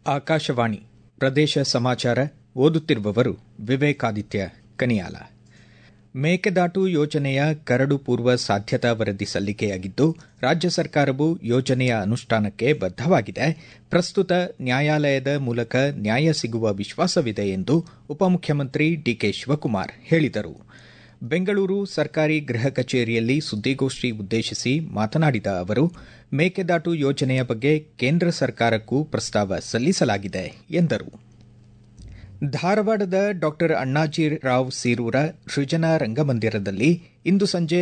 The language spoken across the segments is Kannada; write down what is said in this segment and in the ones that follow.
ಆಕಾಶವಾಣಿ ಪ್ರದೇಶ ಸಮಾಚಾರ ಓದುತ್ತಿರುವವರು ವಿವೇಕಾದಿತ್ಯ ಕನಿಯಾಲ. ಮೇಕೆದಾಟು ಯೋಜನೆಯ ಕರಡು ಪೂರ್ವ ಸಾಧ್ಯತಾ ವರದಿ ಸಲ್ಲಿಕೆಯಾಗಿದ್ದು, ರಾಜ್ಯ ಸರ್ಕಾರವು ಯೋಜನೆಯ ಅನುಷ್ಠಾನಕ್ಕೆ ಬದ್ದವಾಗಿದೆ. ಪ್ರಸ್ತುತ ನ್ಯಾಯಾಲಯದ ಮೂಲಕ ನ್ಯಾಯ ಸಿಗುವ ವಿಶ್ವಾಸವಿದೆ ಎಂದು ಉಪಮುಖ್ಯಮಂತ್ರಿ ಡಿಕೆ ಶಿವಕುಮಾರ್ ಹೇಳಿದರು. ಬೆಂಗಳೂರು ಸರ್ಕಾರಿ ಗೃಹ ಕಚೇರಿಯಲ್ಲಿ ಸುದ್ದಿಗೋಷ್ಠಿ ಉದ್ದೇಶಿಸಿ ಮಾತನಾಡಿದ ಅವರು, ಮೇಕೆದಾಟು ಯೋಜನೆಯ ಬಗ್ಗೆ ಕೇಂದ್ರ ಸರ್ಕಾರಕ್ಕೂ ಪ್ರಸ್ತಾವ ಸಲ್ಲಿಸಲಾಗಿದೆ ಎಂದರು. ಧಾರವಾಡದ ಡಾ ಅಣ್ಣಾಜಿರಾವ್ ಸೀರೂರ ಸೃಜನಾ ರಂಗಮಂದಿರದಲ್ಲಿ ಇಂದು ಸಂಜೆ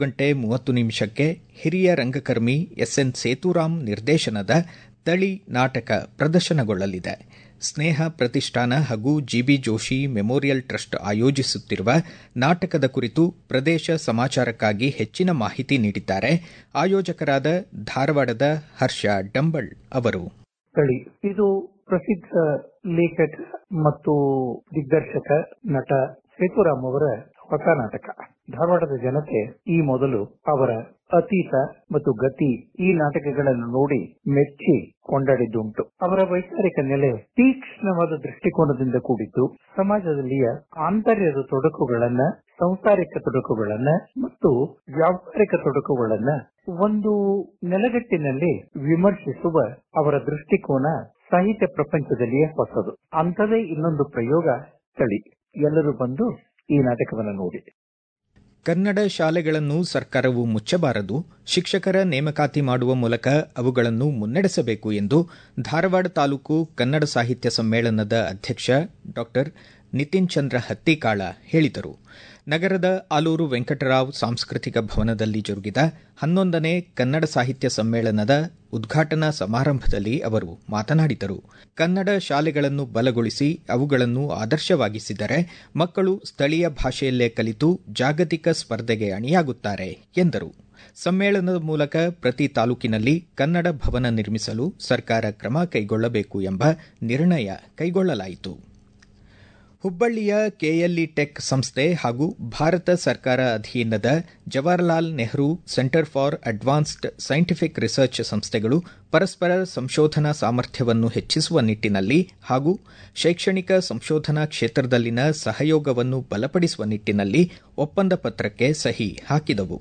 6:30 ಹಿರಿಯ ರಂಗಕರ್ಮಿ ಎಸ್ಎನ್ ಸೇತುರಾಮ್ ನಿರ್ದೇಶನದ ತಳಿ ನಾಟಕ ಪ್ರದರ್ಶನಗೊಳ್ಳಲಿದೆ. ಸ್ನೇಹ ಪ್ರತಿಷ್ಠಾನ ಹಾಗೂ ಜಿಬಿ ಜೋಶಿ ಮೆಮೋರಿಯಲ್ ಟ್ರಸ್ಟ್ ಆಯೋಜಿಸುತ್ತಿರುವ ನಾಟಕದ ಕುರಿತು ಪ್ರದೇಶ ಸಮಾಚಾರಕ್ಕಾಗಿ ಹೆಚ್ಚಿನ ಮಾಹಿತಿ ನೀಡಿದ್ದಾರೆ ಆಯೋಜಕರಾದ ಧಾರವಾಡದ ಹರ್ಷ ಡಂಬಳ್ ಅವರು. ಇದು ಪ್ರಸಿದ್ಧ ಲೇಖಕ ಮತ್ತು ದಿಗ್ದರ್ಶಕ ನಟ ಸೇತುರಾಮ್ ಅವರ ಹೊಸ ನಾಟಕ. ಧಾರವಾಡದ ಜನತೆ ಈ ಮೊದಲು ಅವರ ಅತೀತ ಮತ್ತು ಗತಿ ಈ ನಾಟಕಗಳನ್ನು ನೋಡಿ ಮೆಚ್ಚಿ ಕೊಂಡಾಡಿದ್ದುಂಟು. ಅವರ ವೈಚಾರಿಕ ನೆಲೆ ತೀಕ್ಷ್ಣವಾದ ದೃಷ್ಟಿಕೋನದಿಂದ ಕೂಡಿದ್ದು, ಸಮಾಜದಲ್ಲಿಯ ಆಂತರ್ಯದ ತೊಡಕುಗಳನ್ನ, ಸಂಸಾರಿಕ ತೊಡಕುಗಳನ್ನ ಮತ್ತು ವ್ಯಾವಹಾರಿಕ ತೊಡಕುಗಳನ್ನ ಒಂದು ನೆಲಗಟ್ಟಿನಲ್ಲಿ ವಿಮರ್ಶಿಸುವ ಅವರ ದೃಷ್ಟಿಕೋನ ಸಾಹಿತ್ಯ ಪ್ರಪಂಚದಲ್ಲಿಯೇ ಹೊಸದು. ಅಂಥದೇ ಇನ್ನೊಂದು ಪ್ರಯೋಗ ತಳಿ. ಎಲ್ಲರೂ ಬಂದು ಈ ನಾಟಕವನ್ನು ನೋಡಿ. ಕನ್ನಡ ಶಾಲೆಗಳನ್ನು ಸರ್ಕಾರವು ಮುಚ್ಚಬಾರದು, ಶಿಕ್ಷಕರ ನೇಮಕಾತಿ ಮಾಡುವ ಮೂಲಕ ಅವುಗಳನ್ನು ಮುನ್ನಡೆಸಬೇಕು ಎಂದು ಧಾರವಾಡ ತಾಲೂಕು ಕನ್ನಡ ಸಾಹಿತ್ಯ ಸಮ್ಮೇಳನದ ಅಧ್ಯಕ್ಷ ಡಾ ನಿತಿನ್ ಚಂದ್ರ ಹತ್ತಿಕಾಳ ಹೇಳಿದರು. ನಗರದ ಆಲೂರು ವೆಂಕಟರಾವ್ ಸಾಂಸ್ಕೃತಿಕ ಭವನದಲ್ಲಿ ಜರುಗಿದ 11ನೇ ಕನ್ನಡ ಸಾಹಿತ್ಯ ಸಮ್ಮೇಳನದ ಉದ್ಘಾಟನಾ ಸಮಾರಂಭದಲ್ಲಿ ಅವರು ಮಾತನಾಡಿದರು. ಕನ್ನಡ ಶಾಲೆಗಳನ್ನು ಬಲಗೊಳಿಸಿ ಅವುಗಳನ್ನು ಆದರ್ಶವಾಗಿಸಿದರೆ ಮಕ್ಕಳು ಸ್ಥಳೀಯ ಭಾಷೆಯಲ್ಲೇ ಕಲಿತು ಜಾಗತಿಕ ಸ್ಪರ್ಧೆಗೆ ಅಣಿಯಾಗುತ್ತಾರೆ ಎಂದರು. ಸಮ್ಮೇಳನದ ಮೂಲಕ ಪ್ರತಿ ತಾಲೂಕಿನಲ್ಲಿ ಕನ್ನಡ ಭವನ ನಿರ್ಮಿಸಲು ಸರ್ಕಾರ ಕ್ರಮ ಕೈಗೊಳ್ಳಬೇಕು ಎಂಬ ನಿರ್ಣಯ ಕೈಗೊಳ್ಳಲಾಯಿತು. ಹುಬ್ಬಳ್ಳಿಯ ಕೆಎಲ್ಇ ಟೆಕ್ ಸಂಸ್ಥೆ ಹಾಗೂ ಭಾರತ ಸರ್ಕಾರ ಅಧೀನದ Jawaharlal Nehru centre for advanced scientific research ಸಂಸ್ಥೆಗಳು ಪರಸ್ಪರ ಸಂಶೋಧನಾ ಸಾಮರ್ಥ್ಯವನ್ನು ಹೆಚ್ಚಿಸುವ ನಿಟ್ಟಿನಲ್ಲಿ ಹಾಗೂ ಶೈಕ್ಷಣಿಕ ಸಂಶೋಧನಾ ಕ್ಷೇತ್ರದಲ್ಲಿನ ಸಹಯೋಗವನ್ನು ಬಲಪಡಿಸುವ ನಿಟ್ಟಿನಲ್ಲಿ ಒಪ್ಪಂದ ಪತ್ರಕ್ಕೆ ಸಹಿ ಹಾಕಿದವು.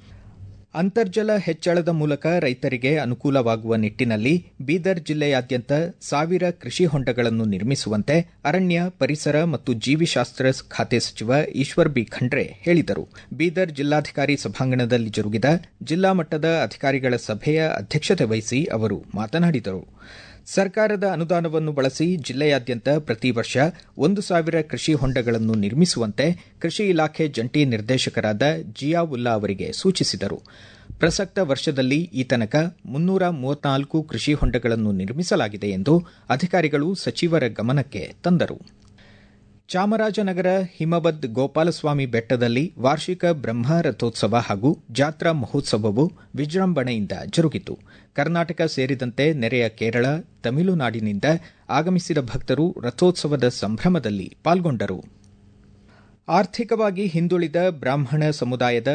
ಅಂತರ್ಜಲ ಹೆಚ್ಚಳದ ಮೂಲಕ ರೈತರಿಗೆ ಅನುಕೂಲವಾಗುವ ನಿಟ್ಟಿನಲ್ಲಿ ಬೀದರ್ ಜಿಲ್ಲೆಯಾದ್ಯಂತ 1000 ಕೃಷಿ ಹೊಂಡಗಳನ್ನು ನಿರ್ಮಿಸುವಂತೆ ಅರಣ್ಯ, ಪರಿಸರ ಮತ್ತು ಜೀವಿಶಾಸ್ತ್ರ ಖಾತೆ ಸಚಿವ ಈಶ್ವರ್ ಬಿ ಖಂಡ್ರೆ ಹೇಳಿದರು. ಬೀದರ್ ಜಿಲ್ಲಾಧಿಕಾರಿ ಸಭಾಂಗಣದಲ್ಲಿ ಜರುಗಿದ ಜಿಲ್ಲಾ ಮಟ್ಟದ ಅಧಿಕಾರಿಗಳ ಸಭೆಯ ಅಧ್ಯಕ್ಷತೆ ವಹಿಸಿ ಅವರು ಮಾತನಾಡಿದರು. ಸರ್ಕಾರದ ಅನುದಾನವನ್ನು ಬಳಸಿ ಜಿಲ್ಲೆಯಾದ್ಯಂತ ಪ್ರತಿ ವರ್ಷ 1000 ಕೃಷಿ ಹೊಂಡಗಳನ್ನು ನಿರ್ಮಿಸುವಂತೆ ಕೃಷಿ ಇಲಾಖೆ ಜಂಟಿ ನಿರ್ದೇಶಕರಾದ ಜಿಯಾವುಲ್ಲಾ ಅವರಿಗೆ ಸೂಚಿಸಿದರು. ಪ್ರಸಕ್ತ ವರ್ಷದಲ್ಲಿ ಈ ತನಕ 334 ಕೃಷಿ ಹೊಂಡಗಳನ್ನು ನಿರ್ಮಿಸಲಾಗಿದೆ ಎಂದು ಅಧಿಕಾರಿಗಳು ಸಚಿವರ ಗಮನಕ್ಕೆ ತಂದರು. ಚಾಮರಾಜನಗರ ಹಿಮವದ್ ಗೋಪಾಲಸ್ವಾಮಿ ಬೆಟ್ಟದಲ್ಲಿ ವಾರ್ಷಿಕ ಬ್ರಹ್ಮ ರಥೋತ್ಸವ ಹಾಗೂ ಜಾತ್ರಾ ಮಹೋತ್ಸವವು ವಿಜೃಂಭಣೆಯಿಂದ ಜರುಗಿತು. ಕರ್ನಾಟಕ ಸೇರಿದಂತೆ ನೆರೆಯ ಕೇರಳ, ತಮಿಳುನಾಡಿನಿಂದ ಆಗಮಿಸಿದ ಭಕ್ತರು ರಥೋತ್ಸವದ ಸಂಭ್ರಮದಲ್ಲಿ ಪಾಲ್ಗೊಂಡರು. ಆರ್ಥಿಕವಾಗಿ ಹಿಂದುಳಿದ ಬ್ರಾಹ್ಮಣ ಸಮುದಾಯದ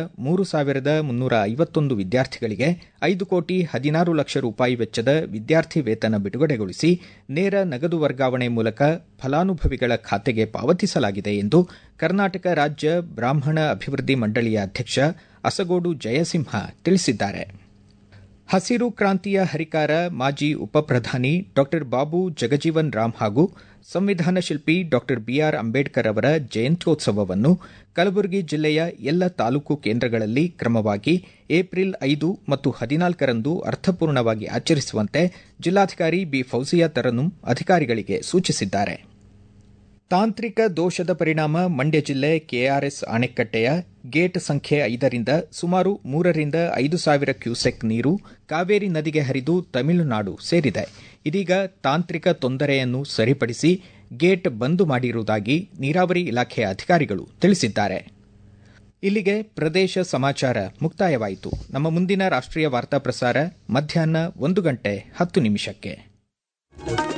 3,351 ವಿದ್ಯಾರ್ಥಿಗಳಿಗೆ 5,16,00,000 ರೂಪಾಯಿ ವೆಚ್ಚದ ವಿದ್ಯಾರ್ಥಿ ವೇತನ ಬಿಡುಗಡೆಗೊಳಿಸಿ ನೇರ ನಗದು ವರ್ಗಾವಣೆ ಮೂಲಕ ಫಲಾನುಭವಿಗಳ ಖಾತೆಗೆ ಪಾವತಿಸಲಾಗಿದೆ ಎಂದು ಕರ್ನಾಟಕ ರಾಜ್ಯ ಬ್ರಾಹ್ಮಣ ಅಭಿವೃದ್ಧಿ ಮಂಡಳಿಯ ಅಧ್ಯಕ್ಷ ಅಸಗೋಡು ಜಯಸಿಂಹ ತಿಳಿಸಿದ್ದಾರೆ. ಹಸಿರು ಕ್ರಾಂತಿಯ ಹರಿಕಾರ ಮಾಜಿ ಉಪಪ್ರಧಾನಿ ಡಾ ಬಾಬು ಜಗಜೀವನ್ ರಾಮ್ ಹಾಗೂ ಸಂವಿಧಾನ ಶಿಲ್ಪಿ ಡಾ ಬಿಆರ್ ಅಂಬೇಡ್ಕರ್ ಅವರ ಜಯಂತ್ಯೋತ್ಸವವನ್ನು ಕಲಬುರಗಿ ಜಿಲ್ಲೆಯ ಎಲ್ಲ ತಾಲೂಕು ಕೇಂದ್ರಗಳಲ್ಲಿ ಕ್ರಮವಾಗಿ ಏಪ್ರಿಲ್ 5 ಮತ್ತು 14ರಂದು ಅರ್ಥಪೂರ್ಣವಾಗಿ ಆಚರಿಸುವಂತೆ ಜಿಲ್ಲಾಧಿಕಾರಿ ಬಿ ಫೌಜಿಯಾ ತರನುಂ ಅಧಿಕಾರಿಗಳಿಗೆ ಸೂಚಿಸಿದ್ದಾರೆ. ತಾಂತ್ರಿಕ ದೋಷದ ಪರಿಣಾಮ ಮಂಡ್ಯ ಜಿಲ್ಲೆ ಕೆಆರ್ಎಸ್ ಅಣೆಕಟ್ಟೆಯ ಗೇಟ್ ಸಂಖ್ಯೆ 5ರಿಂದ ಸುಮಾರು 3ರಿಂದ 5,000 ಕ್ಯೂಸೆಕ್ ನೀರು ಕಾವೇರಿ ನದಿಗೆ ಹರಿದು ತಮಿಳುನಾಡು ಸೇರಿದೆ. ಇದೀಗ ತಾಂತ್ರಿಕ ತೊಂದರೆಯನ್ನು ಸರಿಪಡಿಸಿ ಗೇಟ್ ಬಂದ್ ಮಾಡಿರುವುದಾಗಿ ನೀರಾವರಿ ಇಲಾಖೆ ಅಧಿಕಾರಿಗಳು ತಿಳಿಸಿದ್ದಾರೆ. ಇಲ್ಲಿಗೆ ಪ್ರದೇಶ ಸಮಾಚಾರ ಮುಕ್ತಾಯವಾಯಿತು. ನಮ್ಮ ಮುಂದಿನ ರಾಷ್ಟ್ರೀಯ ವಾರ್ತಾ ಪ್ರಸಾರ ಮಧ್ಯಾಹ್ನ 1:10 ನಿಮಿಷಕ್ಕೆ.